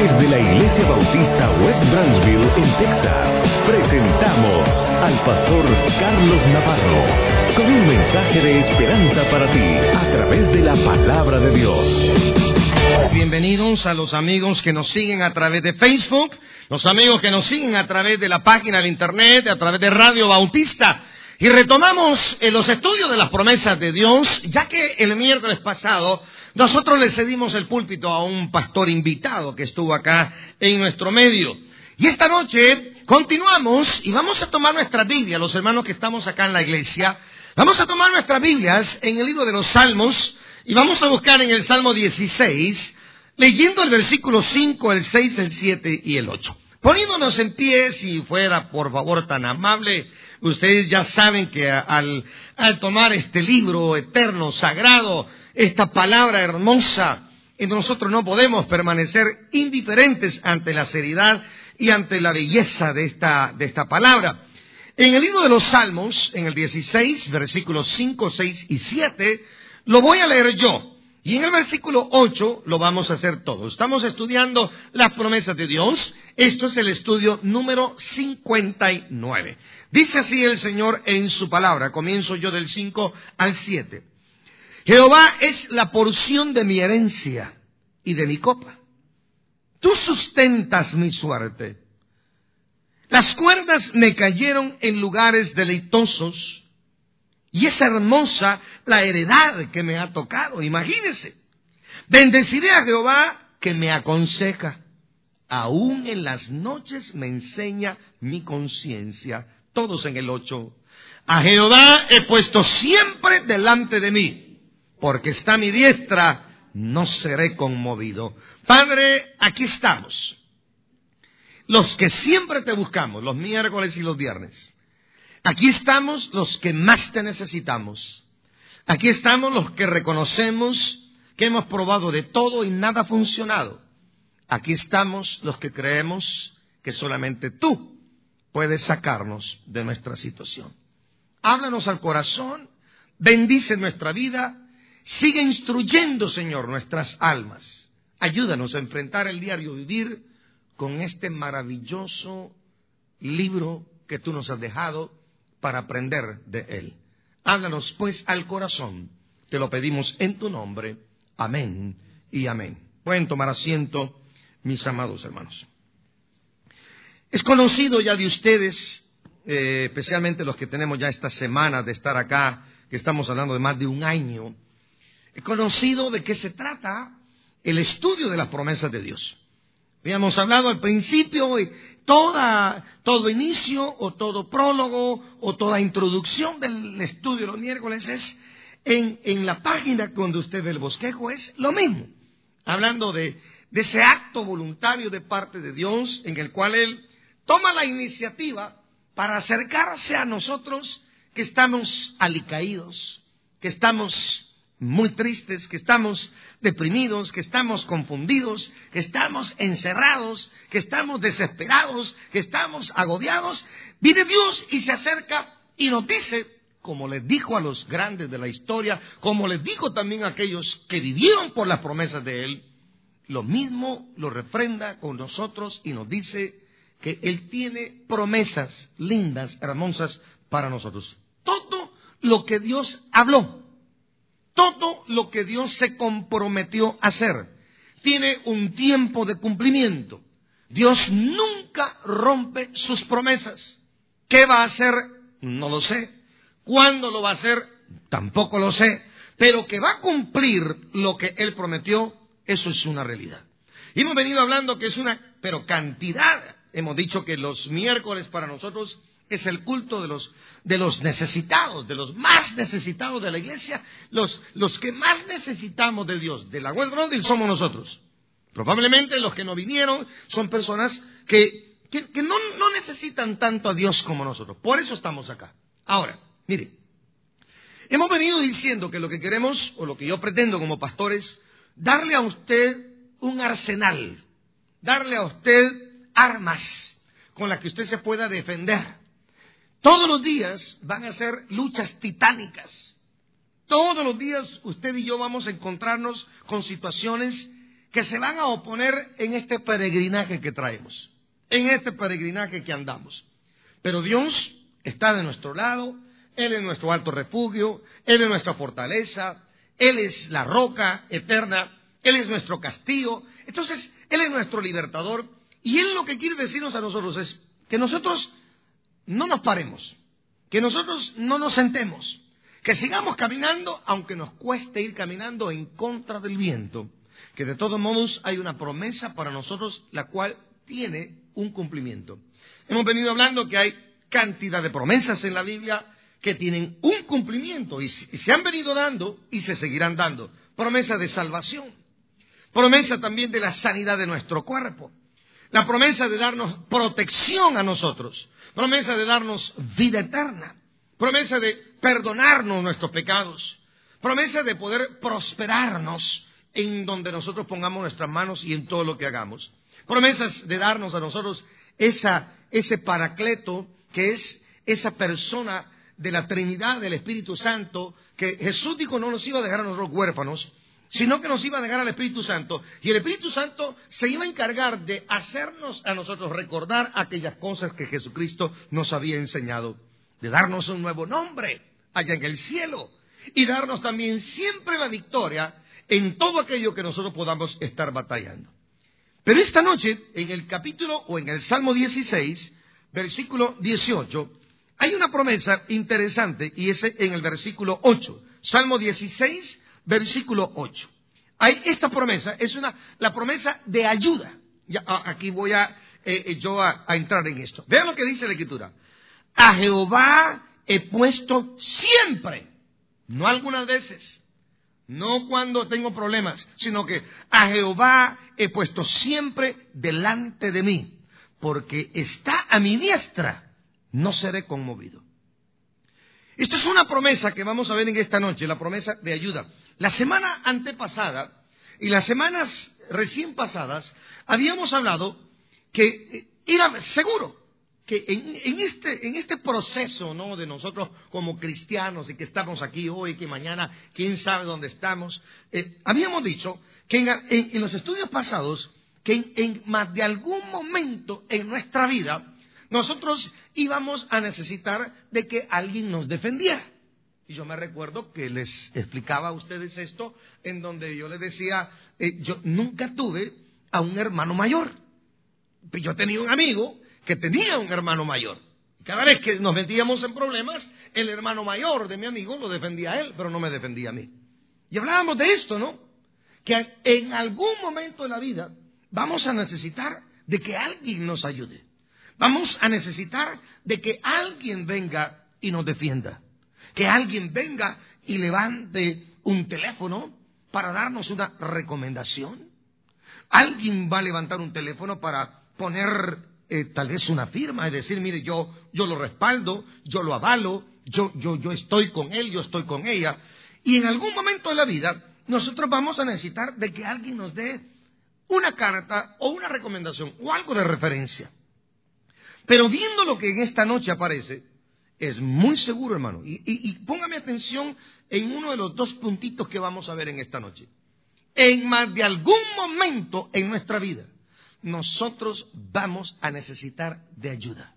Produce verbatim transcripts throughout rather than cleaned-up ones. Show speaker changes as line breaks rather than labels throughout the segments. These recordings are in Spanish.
Desde la Iglesia Bautista West Branchville, en Texas, presentamos al pastor Carlos Navarro con un mensaje de esperanza para ti a través de la palabra de Dios.
Bienvenidos a los amigos que nos siguen a través de Facebook, los amigos que nos siguen a través de la página de internet, a través de Radio Bautista. Y retomamos eh, los estudios de las promesas de Dios, ya que el miércoles pasado nosotros le cedimos el púlpito a un pastor invitado que estuvo acá en nuestro medio. Y esta noche continuamos y vamos a tomar nuestra Biblia, los hermanos que estamos acá en la iglesia, vamos a tomar nuestras Biblias en el libro de los Salmos y vamos a buscar en el Salmo dieciséis, leyendo el versículo cinco, el seis, el siete y el ocho. Poniéndonos en pie, si fuera por favor tan amable. Ustedes ya saben que al, al tomar este libro eterno, sagrado, esta palabra hermosa, nosotros no podemos permanecer indiferentes ante la seriedad y ante la belleza de esta, de esta palabra. En el libro de los Salmos, en el dieciséis, versículos cinco, seis y siete, lo voy a leer yo. Y en el versículo ocho lo vamos a hacer todos. Estamos estudiando las promesas de Dios. Esto es el estudio número cincuenta y nueve. Dice así el Señor en su palabra. Comienzo yo del cinco al siete. Jehová es la porción de mi herencia y de mi copa. Tú sustentas mi suerte. Las cuerdas me cayeron en lugares deleitosos. Y es hermosa la heredad que me ha tocado. Imagínense. Bendeciré a Jehová que me aconseja. Aún en las noches me enseña mi conciencia. Todos en el ocho. A Jehová he puesto siempre delante de mí. Porque está a mi diestra, no seré conmovido. Padre, aquí estamos. Los que siempre te buscamos, los miércoles y los viernes. Aquí estamos los que más te necesitamos. Aquí estamos los que reconocemos que hemos probado de todo y nada ha funcionado. Aquí estamos los que creemos que solamente tú puedes sacarnos de nuestra situación. Háblanos al corazón, bendice nuestra vida, sigue instruyendo, Señor, nuestras almas. Ayúdanos a enfrentar el diario vivir con este maravilloso libro que tú nos has dejado para aprender de él. Háblanos pues al corazón. Te lo pedimos en tu nombre. Amén y amén. Pueden tomar asiento, mis amados hermanos. Es conocido ya de ustedes, eh, especialmente los que tenemos ya esta semana de estar acá, que estamos hablando de más de un año. Es conocido de qué se trata el estudio de las promesas de Dios. Habíamos hablado al principio y toda, todo inicio o todo prólogo o toda introducción del estudio de los miércoles es en, en la página donde usted ve el bosquejo, es lo mismo. Hablando de, de ese acto voluntario de parte de Dios en el cual Él toma la iniciativa para acercarse a nosotros que estamos alicaídos, que estamos muy tristes, que estamos deprimidos, que estamos confundidos, que estamos encerrados, que estamos desesperados, que estamos agobiados. Viene Dios y se acerca y nos dice, como les dijo a los grandes de la historia, como les dijo también a aquellos que vivieron por las promesas de Él, lo mismo lo refrenda con nosotros y nos dice que Él tiene promesas lindas, hermosas para nosotros. Todo lo que Dios habló, todo lo que Dios se comprometió a hacer, tiene un tiempo de cumplimiento. Dios nunca rompe sus promesas. ¿Qué va a hacer? No lo sé. ¿Cuándo lo va a hacer? Tampoco lo sé. Pero que va a cumplir lo que Él prometió, eso es una realidad. Y hemos venido hablando que es una, pero cantidad. Hemos dicho que los miércoles para nosotros es el culto de los, de los necesitados, de los más necesitados de la iglesia, los, los que más necesitamos de Dios. De la West Branchville somos nosotros. Probablemente los que no vinieron son personas que, que, que no, no necesitan tanto a Dios como nosotros. Por eso estamos acá. Ahora, mire, hemos venido diciendo que lo que queremos, o lo que yo pretendo como pastor, es darle a usted un arsenal, darle a usted armas con las que usted se pueda defender. Todos los días van a ser luchas titánicas. Todos los días usted y yo vamos a encontrarnos con situaciones que se van a oponer en este peregrinaje que traemos, en este peregrinaje que andamos. Pero Dios está de nuestro lado, Él es nuestro alto refugio, Él es nuestra fortaleza, Él es la roca eterna, Él es nuestro castillo. Entonces, Él es nuestro libertador, y Él lo que quiere decirnos a nosotros es que nosotros no nos paremos, que nosotros no nos sentemos, que sigamos caminando, aunque nos cueste ir caminando en contra del viento, que de todos modos hay una promesa para nosotros, la cual tiene un cumplimiento. Hemos venido hablando que hay cantidad de promesas en la Biblia que tienen un cumplimiento y se han venido dando y se seguirán dando. Promesa de salvación, promesa también de la sanidad de nuestro cuerpo, la promesa de darnos protección a nosotros, promesa de darnos vida eterna, promesa de perdonarnos nuestros pecados, promesa de poder prosperarnos en donde nosotros pongamos nuestras manos y en todo lo que hagamos. Promesas de darnos a nosotros esa, ese paracleto, que es esa persona de la Trinidad, del Espíritu Santo, que Jesús dijo no nos iba a dejar a nosotros huérfanos, sino que nos iba a dejar al Espíritu Santo. Y el Espíritu Santo se iba a encargar de hacernos a nosotros recordar aquellas cosas que Jesucristo nos había enseñado, de darnos un nuevo nombre allá en el cielo y darnos también siempre la victoria en todo aquello que nosotros podamos estar batallando. Pero esta noche, en el capítulo o en el Salmo dieciséis, versículo dieciocho, hay una promesa interesante y es en el versículo ocho. Salmo dieciséis, versículo ocho. Hay esta promesa, es una la promesa de ayuda. Ya, aquí voy a eh, yo a, a entrar en esto. Vean lo que dice la Escritura. A Jehová he puesto siempre, no algunas veces, no cuando tengo problemas, sino que a Jehová he puesto siempre delante de mí, porque está a mi diestra, no seré conmovido. Esto es una promesa que vamos a ver en esta noche, la promesa de ayuda. La semana antepasada y las semanas recién pasadas habíamos hablado que era seguro que en, en, este, en este proceso, ¿no?, de nosotros como cristianos y que estamos aquí hoy, que mañana quién sabe dónde estamos, eh, habíamos dicho que en, en, en los estudios pasados que en, en más de algún momento en nuestra vida nosotros íbamos a necesitar de que alguien nos defendiera. Y yo me recuerdo que les explicaba a ustedes esto, en donde yo les decía, eh, yo nunca tuve a un hermano mayor. Yo tenía un amigo que tenía un hermano mayor. Cada vez que nos metíamos en problemas, el hermano mayor de mi amigo lo defendía a él, pero no me defendía a mí. Y hablábamos de esto, ¿no? Que en algún momento de la vida vamos a necesitar de que alguien nos ayude. Vamos a necesitar de que alguien venga y nos defienda. Que alguien venga y levante un teléfono para darnos una recomendación. Alguien va a levantar un teléfono para poner eh, tal vez una firma y decir, mire, yo, yo lo respaldo, yo lo avalo, yo, yo, yo estoy con él, yo estoy con ella. Y en algún momento de la vida nosotros vamos a necesitar de que alguien nos dé una carta o una recomendación o algo de referencia. Pero viendo lo que en esta noche aparece, es muy seguro, hermano. Y, y, y póngame atención en uno de los dos puntitos que vamos a ver en esta noche. En más de algún momento en nuestra vida, nosotros vamos a necesitar de ayuda.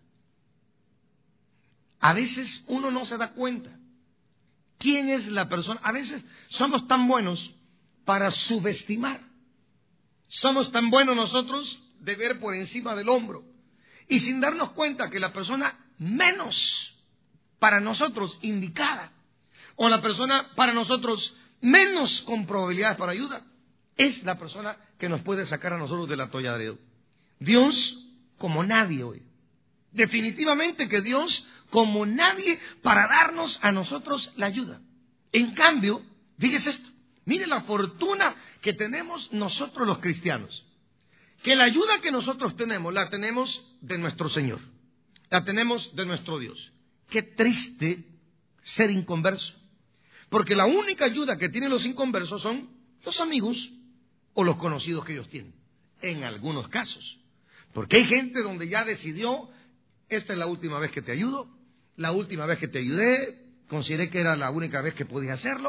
A veces uno no se da cuenta quién es la persona. A veces somos tan buenos para subestimar. Somos tan buenos nosotros de ver por encima del hombro. Y sin darnos cuenta que la persona menos para nosotros indicada, o la persona para nosotros menos con probabilidades para ayuda, es la persona que nos puede sacar a nosotros del atolladero. Dios como nadie hoy. Definitivamente que Dios como nadie para darnos a nosotros la ayuda. En cambio, fíjese esto, mire la fortuna que tenemos nosotros los cristianos. Que la ayuda que nosotros tenemos, la tenemos de nuestro Señor. La tenemos de nuestro Dios. Qué triste ser inconverso. Porque la única ayuda que tienen los inconversos son los amigos o los conocidos que ellos tienen. En algunos casos. Porque hay gente donde ya decidió, esta es la última vez que te ayudo, la última vez que te ayudé, consideré que era la única vez que podía hacerlo,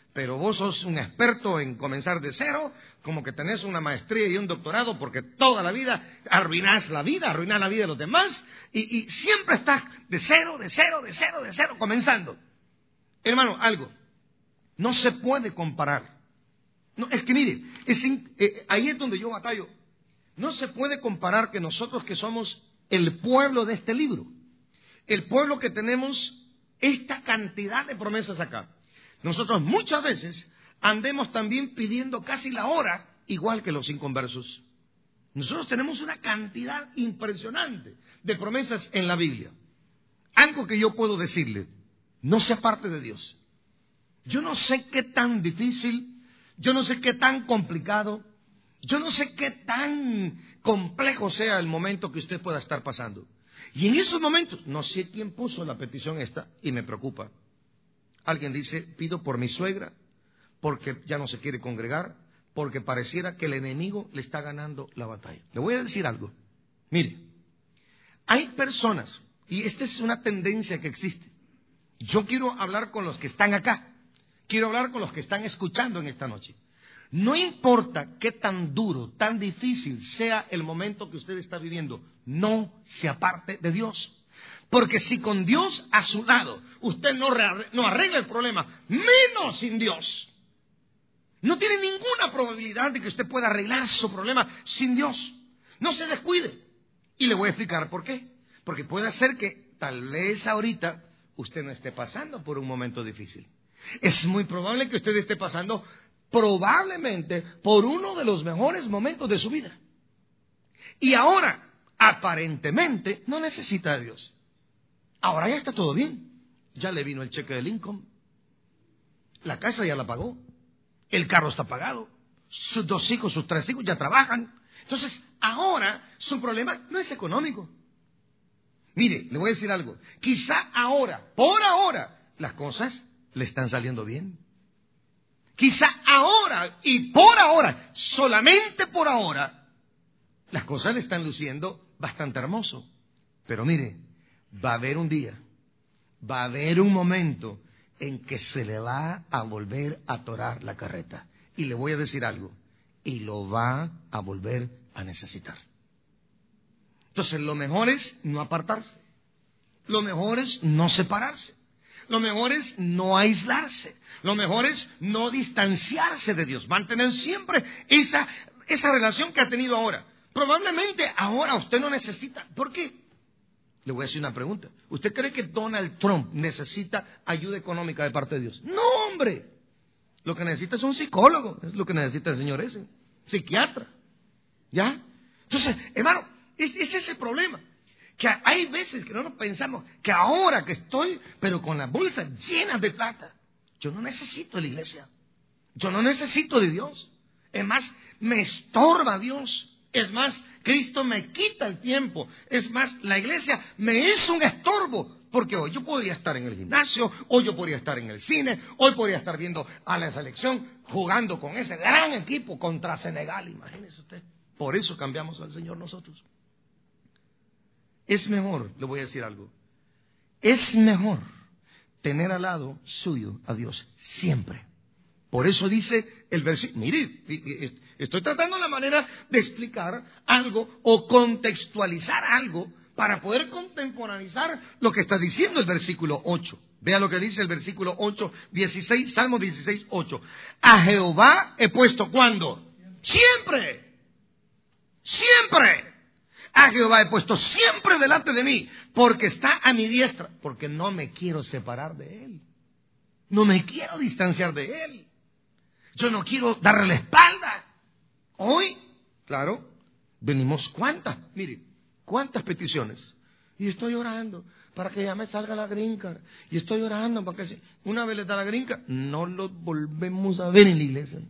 pero vos sos un experto en comenzar de cero, como que tenés una maestría y un doctorado, porque toda la vida arruinás la vida, arruinás la vida de los demás, y, y siempre estás de cero, de cero, de cero, de cero, comenzando. Hermano, algo, no se puede comparar. No, es que mire, es in, eh, ahí es donde yo batallo. No se puede comparar que nosotros que somos el pueblo de este libro, el pueblo que tenemos esta cantidad de promesas acá, nosotros muchas veces andemos también pidiendo casi la hora, igual que los inconversos. Nosotros tenemos una cantidad impresionante de promesas en la Biblia. Algo que yo puedo decirle, no se aparte de Dios. Yo no sé qué tan difícil, yo no sé qué tan complicado, yo no sé qué tan complejo sea el momento que usted pueda estar pasando. Y en esos momentos, no sé quién puso la petición esta y me preocupa. Alguien dice, pido por mi suegra, porque ya no se quiere congregar, porque pareciera que el enemigo le está ganando la batalla. Le voy a decir algo. Mire, hay personas, y esta es una tendencia que existe. Yo quiero hablar con los que están acá, quiero hablar con los que están escuchando en esta noche. No importa qué tan duro, tan difícil sea el momento que usted está viviendo, no se aparte de Dios. Porque si con Dios a su lado usted no, no arregla el problema, menos sin Dios, no tiene ninguna probabilidad de que usted pueda arreglar su problema sin Dios. No se descuide. Y le voy a explicar por qué. Porque puede ser que tal vez ahorita usted no esté pasando por un momento difícil. Es muy probable que usted esté pasando probablemente por uno de los mejores momentos de su vida. Y ahora, aparentemente, no necesita de Dios. Ahora ya está todo bien. Ya le vino el cheque del income. La casa ya la pagó. El carro está pagado. Sus dos hijos, sus tres hijos ya trabajan. Entonces, ahora su problema no es económico. Mire, le voy a decir algo. Quizá ahora, por ahora, las cosas le están saliendo bien. Quizá ahora y por ahora, solamente por ahora, las cosas le están luciendo bastante hermoso. Pero mire, va a haber un día, va a haber un momento en que se le va a volver a atorar la carreta. Y le voy a decir algo, y lo va a volver a necesitar. Entonces, lo mejor es no apartarse. Lo mejor es no separarse. Lo mejor es no aislarse. Lo mejor es no distanciarse de Dios. Mantener siempre esa, esa relación que ha tenido ahora. Probablemente ahora usted no necesita. ¿Por qué? Le voy a decir una pregunta. ¿Usted cree que Donald Trump necesita ayuda económica de parte de Dios? No, hombre. Lo que necesita es un psicólogo. Es lo que necesita el señor ese. Psiquiatra. ¿Ya? Entonces, hermano, ese es el problema. Que hay veces que no nos pensamos que ahora que estoy, pero con las bolsas llenas de plata, yo no necesito de la iglesia. Yo no necesito de Dios. Es más, me estorba Dios. Es más, Cristo me quita el tiempo. Es más, la iglesia me es un estorbo. Porque hoy yo podría estar en el gimnasio, hoy yo podría estar en el cine, hoy podría estar viendo a la selección jugando con ese gran equipo contra Senegal. Imagínese usted. Por eso cambiamos al Señor nosotros. Es mejor, le voy a decir algo, es mejor tener al lado suyo a Dios siempre. Por eso dice el versículo, mire, estoy tratando la manera de explicar algo o contextualizar algo para poder contemporaneizar lo que está diciendo el versículo ocho. Vea lo que dice el versículo ocho, dieciséis, Salmo dieciséis, ocho. A Jehová he puesto, ¿cuándo? Siempre. Siempre. A Jehová he puesto siempre delante de mí, porque está a mi diestra, porque no me quiero separar de Él. No me quiero distanciar de Él. Yo no quiero darle la espalda. Hoy, claro, venimos cuántas, mire, cuántas peticiones. Y estoy orando para que ya me salga la green card. Y estoy orando para que si una vez le da la green card, no lo volvemos a ver en la iglesia.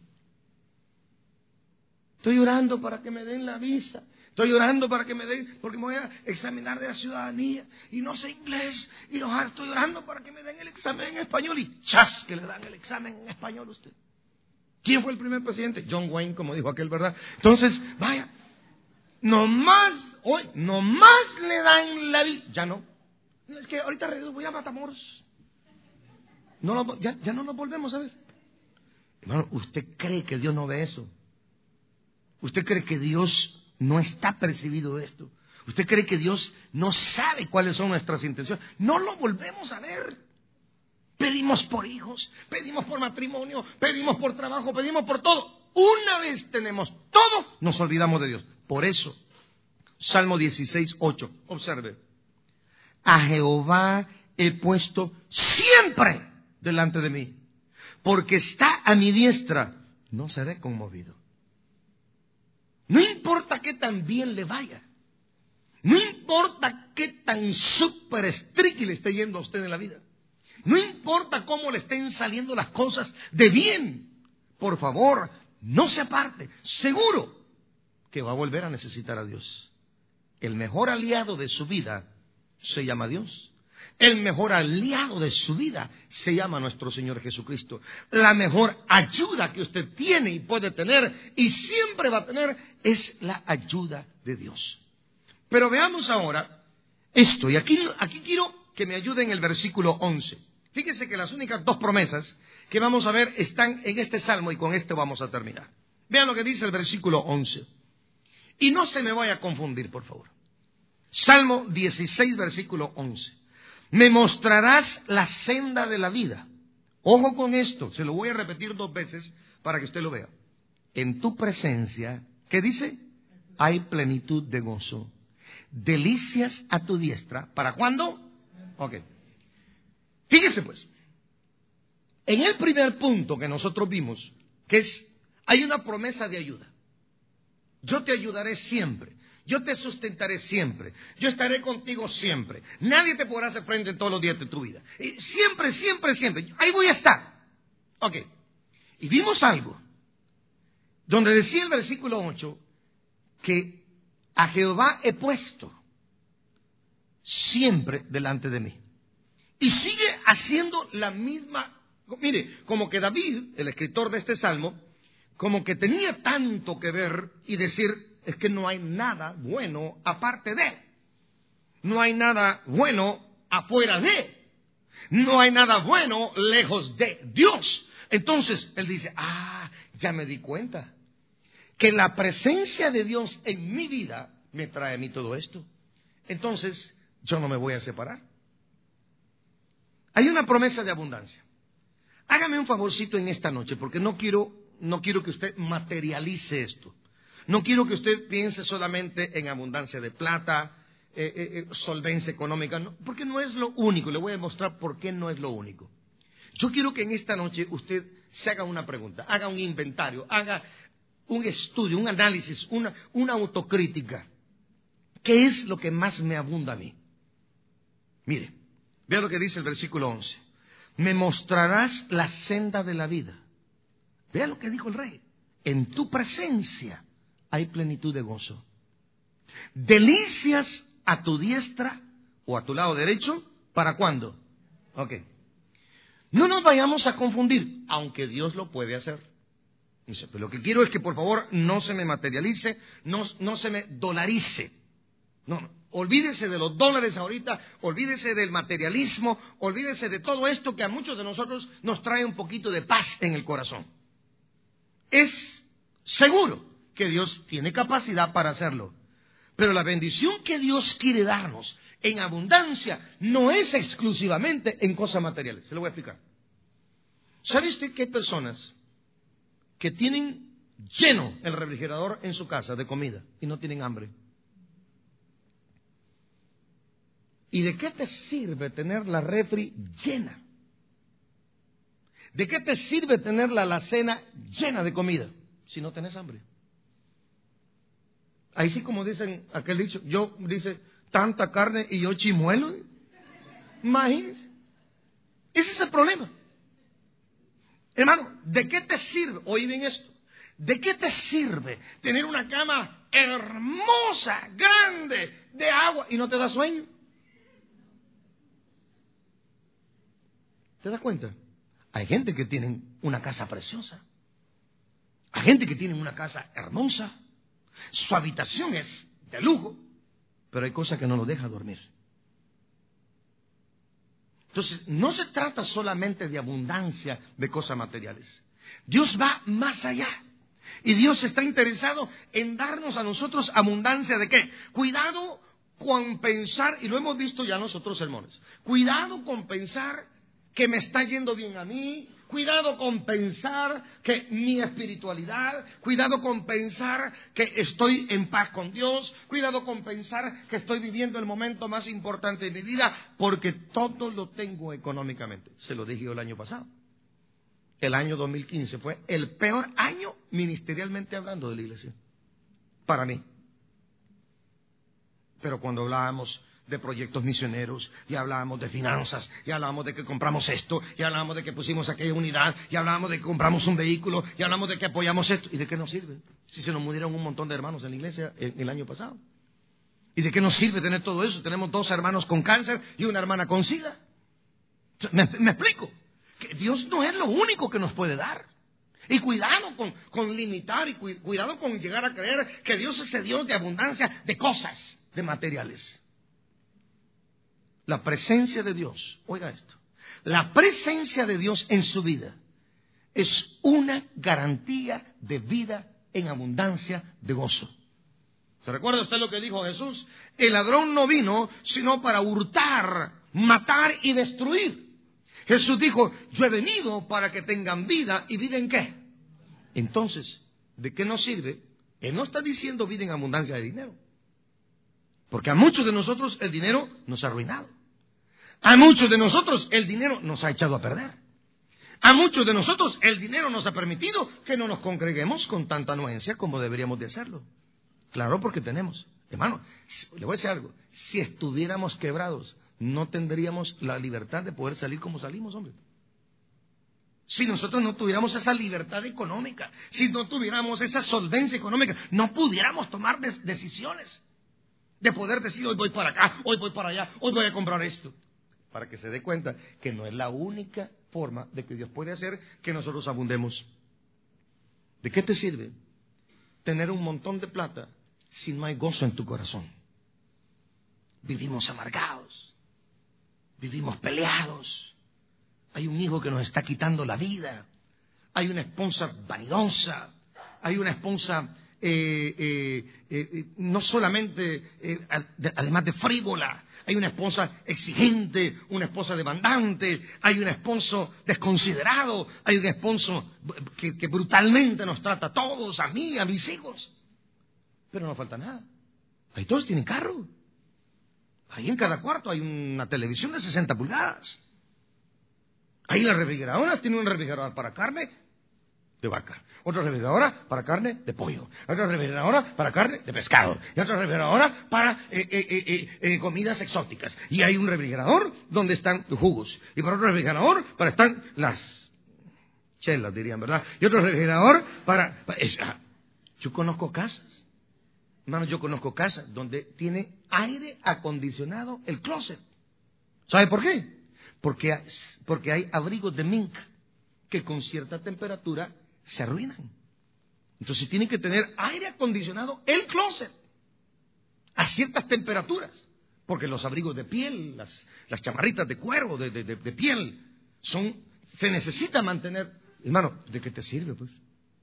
Estoy orando para que me den la visa. Estoy orando para que me den, porque me voy a examinar de la ciudadanía y no sé inglés. Y ojalá estoy orando para que me den el examen en español. Y chas, que le dan el examen en español a usted. ¿Quién fue el primer presidente? John Wayne, como dijo aquel, ¿verdad? Entonces, vaya, nomás, hoy, nomás le dan la vida. Ya no. Es que ahorita voy a Matamoros. No lo, ya, ya no nos volvemos a ver. Hermano, ¿usted cree que Dios no ve eso? ¿Usted cree que Dios no está percibido esto? ¿Usted cree que Dios no sabe cuáles son nuestras intenciones? No lo volvemos a ver. Pedimos por hijos, pedimos por matrimonio, pedimos por trabajo, pedimos por todo. Una vez tenemos todo, nos olvidamos de Dios. Por eso, Salmo dieciséis, ocho, observe. A Jehová he puesto siempre delante de mí, porque está a mi diestra, no seré conmovido. No importa qué tan bien le vaya, no importa qué tan súper estricto le esté yendo a usted en la vida, no importa cómo le estén saliendo las cosas de bien, por favor, no se aparte. Seguro que va a volver a necesitar a Dios. El mejor aliado de su vida se llama Dios. El mejor aliado de su vida se llama nuestro Señor Jesucristo. La mejor ayuda que usted tiene y puede tener y siempre va a tener es la ayuda de Dios. Pero veamos ahora esto, y aquí, aquí quiero que me ayude en el versículo once. Fíjese que las únicas dos promesas que vamos a ver están en este salmo y con este vamos a terminar. Vean lo que dice el versículo once. Y no se me vaya a confundir, por favor. Salmo dieciséis, versículo once. Me mostrarás la senda de la vida. Ojo con esto, se lo voy a repetir dos veces para que usted lo vea. En tu presencia, ¿qué dice? Hay plenitud de gozo. Delicias a tu diestra. ¿Para cuándo? Ok. Fíjese pues, en el primer punto que nosotros vimos, que es, hay una promesa de ayuda. Yo te ayudaré siempre, yo te sustentaré siempre, yo estaré contigo siempre. Nadie te podrá hacer frente en todos los días de tu vida. Y siempre, siempre, siempre, ahí voy a estar. Ok, y vimos algo, donde decía el versículo ocho, que a Jehová he puesto siempre delante de mí. Y sigue haciendo la misma, mire, como que David, el escritor de este salmo, como que tenía tanto que ver y decir, es que no hay nada bueno aparte de, no hay nada bueno afuera de, no hay nada bueno lejos de Dios. Entonces, él dice, ah, ya me di cuenta, que la presencia de Dios en mi vida me trae a mí todo esto. Entonces, yo no me voy a separar. Hay una promesa de abundancia. Hágame un favorcito en esta noche, porque no quiero, no quiero que usted materialice esto. No quiero que usted piense solamente en abundancia de plata, eh, eh, solvencia económica, no, porque no es lo único. Le voy a demostrar por qué no es lo único. Yo quiero que en esta noche usted se haga una pregunta, haga un inventario, haga un estudio, un análisis, una, una autocrítica. ¿Qué es lo que más me abunda a mí? Mire. Vea lo que dice el versículo once. Me mostrarás la senda de la vida. Vea lo que dijo el rey. En tu presencia hay plenitud de gozo. Delicias a tu diestra o a tu lado derecho. ¿Para cuándo? Ok. No nos vayamos a confundir, aunque Dios lo puede hacer. Dice, pero lo que quiero es que por favor no se me materialice, no, no se me dolarice. No, no. Olvídese de los dólares ahorita, olvídese del materialismo, olvídese de todo esto que a muchos de nosotros nos trae un poquito de paz en el corazón. Es seguro que Dios tiene capacidad para hacerlo, pero la bendición que Dios quiere darnos en abundancia no es exclusivamente en cosas materiales. Se lo voy a explicar. ¿Sabe usted que hay personas que tienen lleno el refrigerador en su casa de comida y no tienen hambre? ¿Y de qué te sirve tener la refri llena? ¿De qué te sirve tener la alacena llena de comida si no tenés hambre? Ahí sí, como dicen aquel dicho, yo dice, tanta carne y yo chimuelo. Imagínense. Ese es el problema. Hermano, ¿de qué te sirve? Oye bien esto. ¿De qué te sirve tener una cama hermosa, grande, de agua y no te da sueño? ¿Te das cuenta? Hay gente que tiene una casa preciosa. Hay gente que tiene una casa hermosa. Su habitación es de lujo. Pero hay cosas que no lo dejan dormir. Entonces, no se trata solamente de abundancia de cosas materiales. Dios va más allá. Y Dios está interesado en darnos a nosotros abundancia de ¿qué? Cuidado con pensar, y lo hemos visto ya en los otros sermones, cuidado con pensar que me está yendo bien a mí, cuidado con pensar que mi espiritualidad, cuidado con pensar que estoy en paz con Dios, cuidado con pensar que estoy viviendo el momento más importante de mi vida, porque todo lo tengo económicamente. Se lo dije yo el año pasado. El año dos mil quince fue el peor año ministerialmente hablando de la iglesia, para mí. Pero cuando hablábamos de proyectos misioneros, y hablábamos de finanzas, y hablábamos de que compramos esto, y hablábamos de que pusimos aquella unidad, y hablábamos de que compramos un vehículo, y hablábamos de que apoyamos esto, ¿y de qué nos sirve? Si se nos murieron un montón de hermanos en la iglesia el, el año pasado. ¿Y de qué nos sirve tener todo eso? Tenemos dos hermanos con cáncer y una hermana con SIDA. ¿Me, me explico? Que Dios no es lo único que nos puede dar. Y cuidado con, con limitar y cu, cuidado con llegar a creer que Dios es el Dios de abundancia de cosas, de materiales. La presencia de Dios, oiga esto, la presencia de Dios en su vida es una garantía de vida en abundancia de gozo. ¿Se recuerda usted lo que dijo Jesús? El ladrón no vino sino para hurtar, matar y destruir. Jesús dijo, yo he venido para que tengan vida, ¿y vida en qué? Entonces, ¿de qué nos sirve? Él no está diciendo vida en abundancia de dinero. Porque a muchos de nosotros el dinero nos ha arruinado. A muchos de nosotros el dinero nos ha echado a perder. A muchos de nosotros el dinero nos ha permitido que no nos congreguemos con tanta anuencia como deberíamos de hacerlo. Claro, porque tenemos. Hermano, le voy a decir algo. Si estuviéramos quebrados, no tendríamos la libertad de poder salir como salimos, hombre. Si nosotros no tuviéramos esa libertad económica, si no tuviéramos esa solvencia económica, no pudiéramos tomar des- decisiones de poder decir, hoy voy para acá, hoy voy para allá, hoy voy a comprar esto. Para que se dé cuenta que no es la única forma de que Dios puede hacer que nosotros abundemos. ¿De qué te sirve tener un montón de plata si no hay gozo en tu corazón? Vivimos amargados. Vivimos peleados. Hay un hijo que nos está quitando la vida. Hay una esposa vanidosa. Hay una esposa eh, eh, eh, no solamente, eh, además de frívola. Hay una esposa exigente, una esposa demandante. Hay un esposo desconsiderado. Hay un esposo que, que brutalmente nos trata a todos, a mí, a mis hijos. Pero no falta nada. Ahí todos tienen carro. Ahí en cada cuarto hay una televisión de sesenta pulgadas. Ahí las refrigeradoras tienen un refrigerador para carne de vaca, otra refrigeradora para carne de pollo, otra refrigeradora para carne de pescado, y otra refrigeradora para eh, eh, eh, eh, comidas exóticas. Y hay un refrigerador donde están los jugos, y para otro refrigerador para están las chelas, dirían, ¿verdad? Y otro refrigerador para... para es, ah, yo conozco casas. Hermano, yo conozco casas donde tiene aire acondicionado el closet. ¿Sabe por qué? Porque, porque hay abrigos de mink que con cierta temperatura se arruinan. Entonces tienen que tener aire acondicionado el closet a ciertas temperaturas. Porque los abrigos de piel, las, las chamarritas de cuero, de, de, de, de piel, son, se necesita mantener. Hermano, ¿de qué te sirve, pues?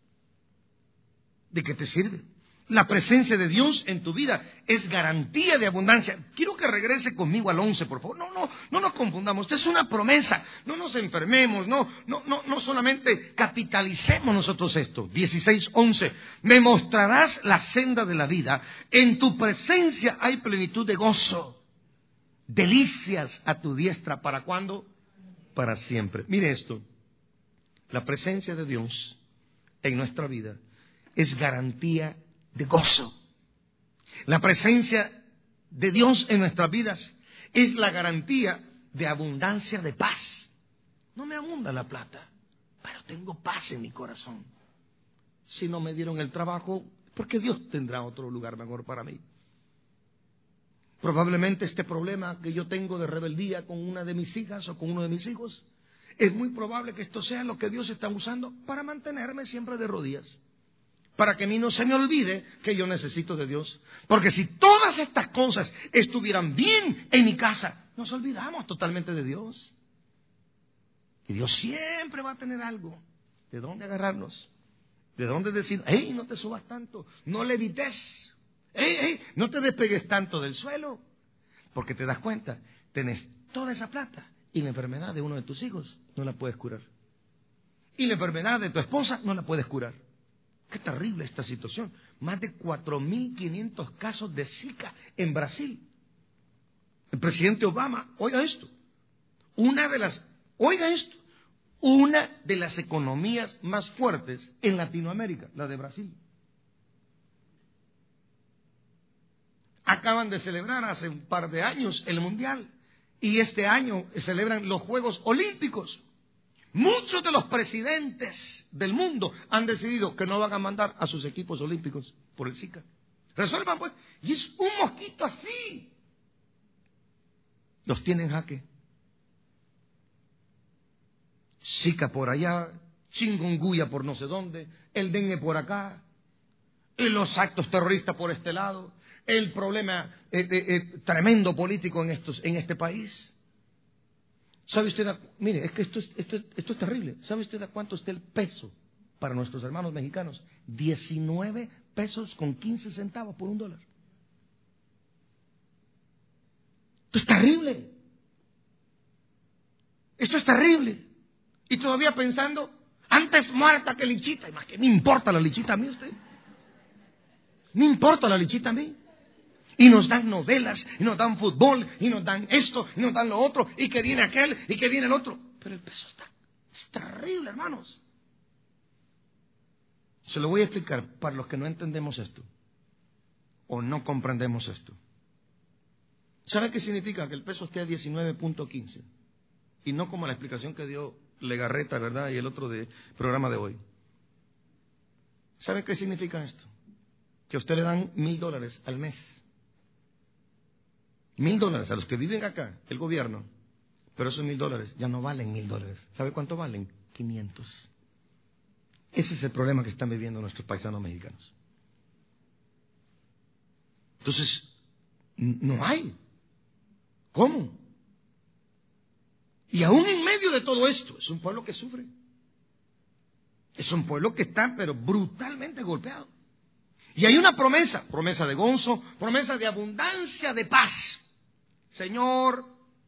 ¿De qué te sirve? La presencia de Dios en tu vida es garantía de abundancia. Quiero que regrese conmigo al once, por favor. No, no, no nos confundamos. Esta es una promesa. No nos enfermemos. No, no, no, no solamente capitalicemos nosotros esto. dieciséis, once. Me mostrarás la senda de la vida. En tu presencia hay plenitud de gozo. Delicias a tu diestra. ¿Para cuándo? Para siempre. Mire esto. La presencia de Dios en nuestra vida es garantía de gozo. La presencia de Dios en nuestras vidas es la garantía de abundancia de paz. No me abunda la plata, pero tengo paz en mi corazón. Si no me dieron el trabajo, porque Dios tendrá otro lugar mejor para mí. Probablemente este problema que yo tengo de rebeldía con una de mis hijas o con uno de mis hijos, es muy probable que esto sea lo que Dios está usando para mantenerme siempre de rodillas. Para que a mí no se me olvide que yo necesito de Dios. Porque si todas estas cosas estuvieran bien en mi casa, nos olvidamos totalmente de Dios. Y Dios siempre va a tener algo ¿De dónde agarrarnos? ¿De dónde decir, hey, no te subas tanto, no levites, hey, hey, no te despegues tanto del suelo? Porque te das cuenta, tenés toda esa plata y la enfermedad de uno de tus hijos no la puedes curar. Y la enfermedad de tu esposa no la puedes curar. Qué terrible esta situación. Más de cuatro mil quinientos casos de Zika en Brasil. El presidente Obama, oiga esto, una de las, oiga esto, una de las economías más fuertes en Latinoamérica, la de Brasil. Acaban de celebrar hace un par de años el Mundial y este año celebran los Juegos Olímpicos. Muchos de los presidentes del mundo han decidido que no van a mandar a sus equipos olímpicos por el Zika. Resuelvan pues, y es un mosquito así. Los tienen en jaque. Zika por allá, chikungunya por no sé dónde, el dengue por acá, y los actos terroristas por este lado, el problema eh, eh, eh, tremendo político en estos, en este país. ¿Sabe usted? A, mire, es que esto es, esto, esto es terrible. ¿Sabe usted a cuánto está el peso para nuestros hermanos mexicanos? diecinueve pesos con quince centavos por un dólar. Esto es terrible. Esto es terrible. Y todavía pensando, antes muerta que lichita. ¿Qué me importa la lichita a mí usted? ¿Me importa la lichita a mí? Y nos dan novelas, y nos dan fútbol, y nos dan esto, y nos dan lo otro, y que viene aquel, y que viene el otro. Pero el peso está, es terrible, hermanos. Se lo voy a explicar para los que no entendemos esto, o no comprendemos esto. ¿Sabe qué significa que el peso esté a diecinueve punto quince? Y no como la explicación que dio Legarreta, ¿verdad? Y el otro de programa de hoy. ¿Sabe qué significa esto? Que a usted le dan mil dólares al mes. Mil dólares a los que viven acá, el gobierno. Pero esos mil dólares ya no valen mil dólares. ¿Sabe cuánto valen? quinientos. Ese es el problema que están viviendo nuestros paisanos mexicanos. Entonces, no hay. ¿Cómo? Y aún en medio de todo esto, es un pueblo que sufre. Es un pueblo que está, pero brutalmente golpeado. Y hay una promesa, promesa de gozo, promesa de abundancia de paz. Señor,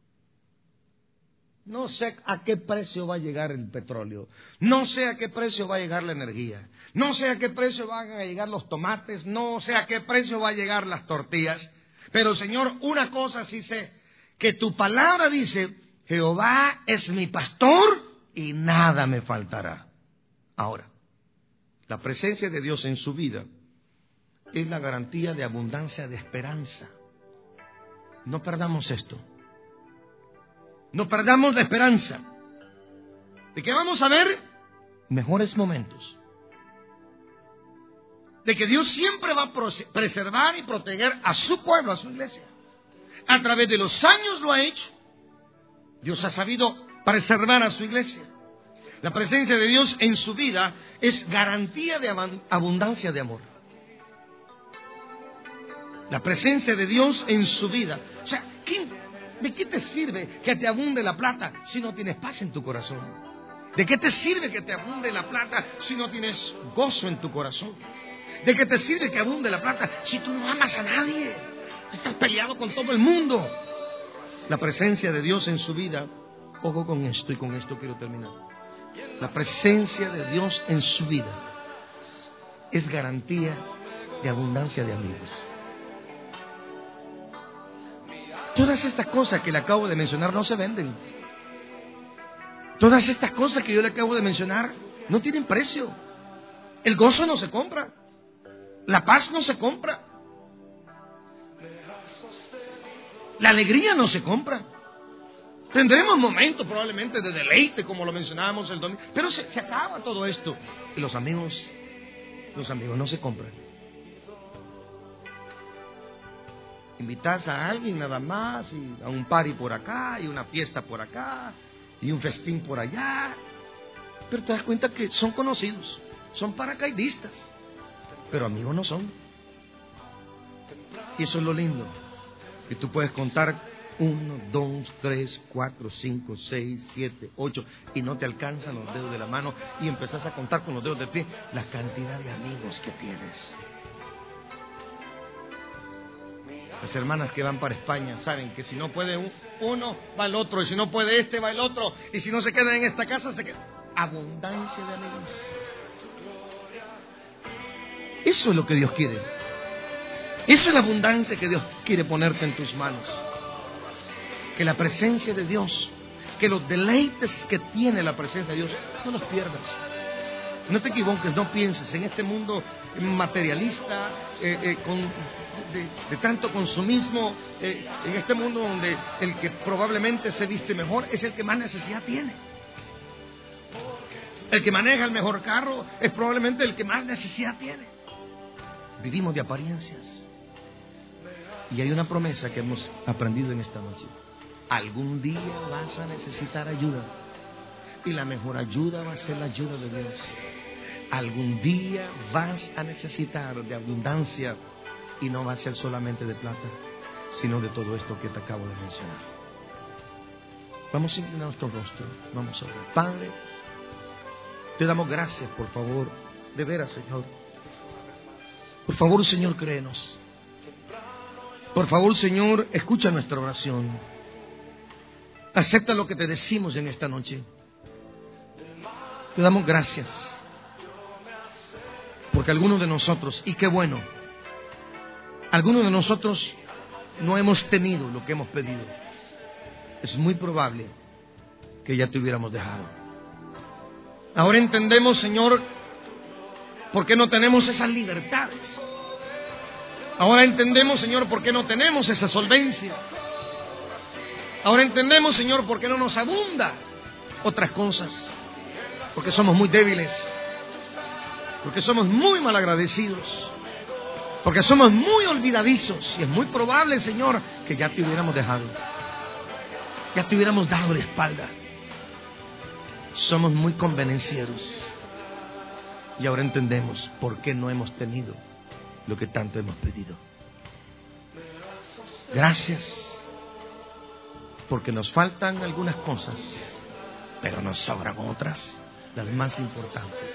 no sé a qué precio va a llegar el petróleo, no sé a qué precio va a llegar la energía, no sé a qué precio van a llegar los tomates, no sé a qué precio va a llegar las tortillas, pero Señor, una cosa sí sé, que tu palabra dice, Jehová es mi pastor y nada me faltará. Ahora, la presencia de Dios en su vida es la garantía de abundancia de esperanza. No perdamos esto. No perdamos la esperanza de que vamos a ver mejores momentos. De que Dios siempre va a preservar y proteger a su pueblo, a su iglesia. A través de los años lo ha hecho. Dios ha sabido preservar a su iglesia. La presencia de Dios en su vida es garantía de abundancia de amor. La presencia de Dios en su vida. O sea, ¿de qué te sirve que te abunde la plata si no tienes paz en tu corazón? ¿De qué te sirve que te abunde la plata si no tienes gozo en tu corazón? ¿De qué te sirve que abunde la plata si tú no amas a nadie? Estás peleado con todo el mundo. La presencia de Dios en su vida, ojo con esto y con esto quiero terminar. La presencia de Dios en su vida es garantía de abundancia de amigos. Todas estas cosas que le acabo de mencionar no se venden. Todas estas cosas que yo le acabo de mencionar no tienen precio. El gozo no se compra. La paz no se compra. La alegría no se compra. Tendremos momentos probablemente de deleite, como lo mencionábamos el domingo, pero se, se acaba todo esto. Y los amigos, los amigos no se compran. Invitas a alguien nada más, y a un party por acá, y una fiesta por acá, y un festín por allá. Pero te das cuenta que son conocidos, son paracaidistas, pero amigos no son. Y eso es lo lindo, que tú puedes contar Uno, dos, tres, cuatro, cinco, seis, siete, ocho. Y no te alcanzan los dedos de la mano y empezás a contar con los dedos del pie la cantidad de amigos que tienes. Las hermanas que van para España saben que si no puede uno, va el otro. Y si no puede este, va el otro. Y si no se quedan en esta casa, se quedan. Abundancia de amigos. Eso es lo que Dios quiere. Eso es la abundancia que Dios quiere ponerte en tus manos. Que la presencia de Dios, que los deleites que tiene la presencia de Dios, no los pierdas. No te equivoques, no pienses en este mundo materialista, eh, eh, con, de, de tanto consumismo, eh, en este mundo donde el que probablemente se viste mejor es el que más necesidad tiene. El que maneja el mejor carro es probablemente el que más necesidad tiene. Vivimos de apariencias. Y hay una promesa que hemos aprendido en esta noche. Algún día vas a necesitar ayuda. Y la mejor ayuda va a ser la ayuda de Dios. Algún día vas a necesitar de abundancia. Y no va a ser solamente de plata, sino de todo esto que te acabo de mencionar. Vamos a inclinar nuestro rostro. Vamos a orar. Padre, te damos gracias, por favor. De veras, Señor. Por favor, Señor, créenos. Por favor, Señor, escucha nuestra oración. Acepta lo que te decimos en esta noche. Te damos gracias. Porque algunos de nosotros, y qué bueno, algunos de nosotros no hemos tenido lo que hemos pedido. Es muy probable que ya te hubiéramos dejado. Ahora entendemos, Señor, por qué no tenemos esas libertades. Ahora entendemos, Señor, por qué no tenemos esa solvencia. Ahora entendemos, Señor, por qué no nos abunda otras cosas. Porque somos muy débiles. Porque somos muy malagradecidos. Porque somos muy olvidadizos. Y es muy probable, Señor, que ya te hubiéramos dejado. Ya te hubiéramos dado la espalda. Somos muy convenencieros. Y ahora entendemos por qué no hemos tenido lo que tanto hemos pedido. Gracias. Porque nos faltan algunas cosas, pero nos sobran otras, las más importantes.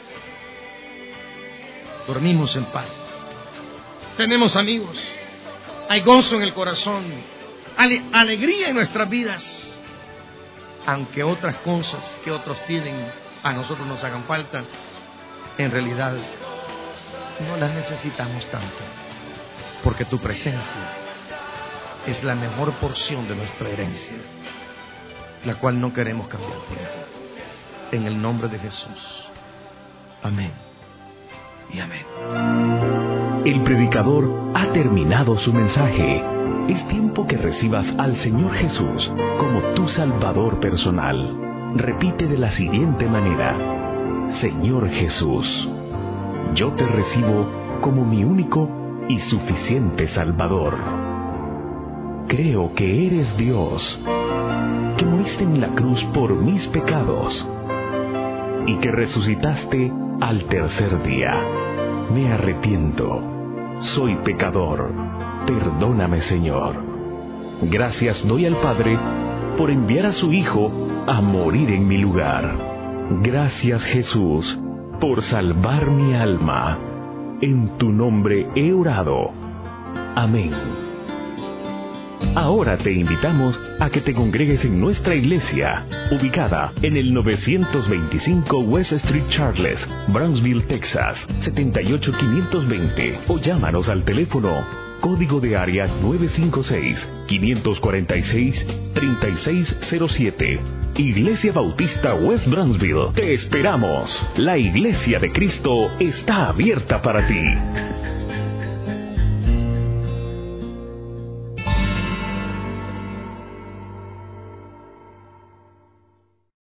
Dormimos en paz. Tenemos amigos. Hay gozo en el corazón. Ale- alegría en nuestras vidas. Aunque otras cosas que otros tienen a nosotros nos hagan falta, en realidad no las necesitamos tanto. Porque tu presencia es la mejor porción de nuestra herencia, la cual no queremos cambiar por nada. En el nombre de Jesús. Amén y amén.
El predicador ha terminado su mensaje. Es tiempo que recibas al Señor Jesús como tu Salvador personal. Repite de la siguiente manera: Señor Jesús, yo te recibo como mi único y suficiente Salvador. Creo que eres Dios, que moriste en la cruz por mis pecados y que resucitaste al tercer día. Me arrepiento, soy pecador, perdóname, Señor. Gracias doy al Padre por enviar a su Hijo a morir en mi lugar. Gracias, Jesús, por salvar mi alma. En tu nombre he orado. Amén. Ahora te invitamos a que te congregues en nuestra iglesia, ubicada en el novecientos veinticinco West Street Charles, Brownsville, Texas, setenta y ocho quinientos veinte, o llámanos al teléfono código de área nueve cinco seis, quinientos cuarenta y seis, treinta y seis cero siete. Iglesia Bautista West Brownsville, te esperamos. La Iglesia de Cristo está abierta para ti.